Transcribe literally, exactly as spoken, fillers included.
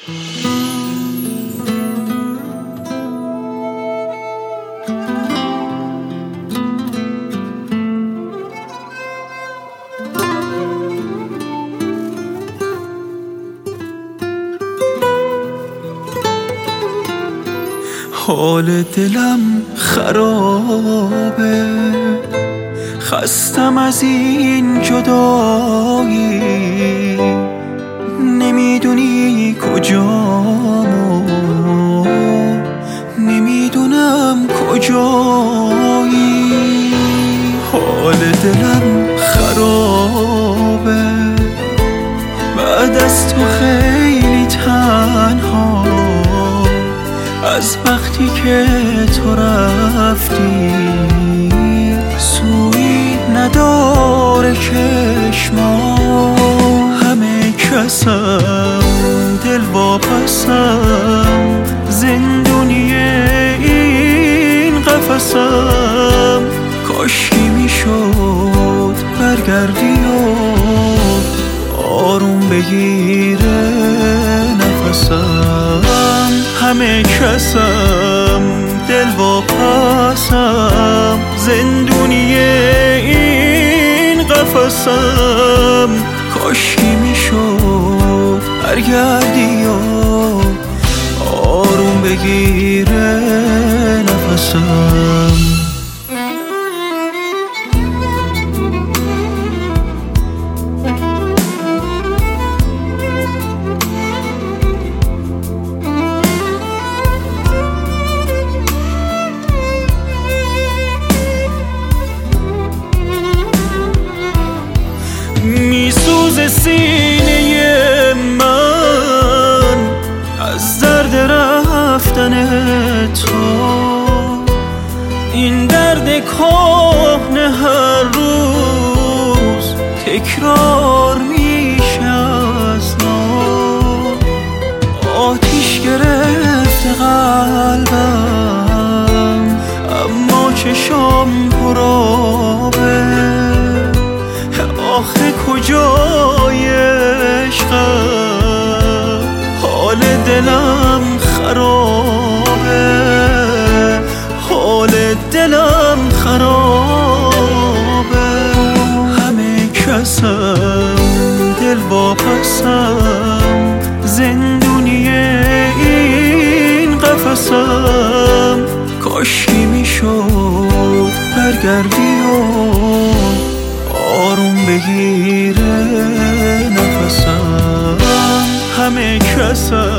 حال دلم خرابه، خستم از این جدایی، نمیدونی کجامو، نمیدونم کجایی. حال دلم خرابه، بعد از تو خیلی تنها، از وقتی که تو رفتی سویی نداره چشما. همه کسم دل واپسم، زندونی این قفسم. کاشکی میشد برگردی و آروم بگیره نفسم. همه کسم دل واپسم، زندونی این قفسم. کاشکی میشد برگردی و آروم بگیره نفسم. میسوز سینه من از درد رفتن تو، این درد کهنه هر روز تکرار میشه از نو. آتیش گرفته قلبم اما چشام پر آبه. آخه کجای عشقم، حال دلم خرابه، حال دلم خرابه. همه کسم دل واپسم، زندونی این قفسم. کاشکی میشد برگردی و آروم بگیره نفسم. همه کسم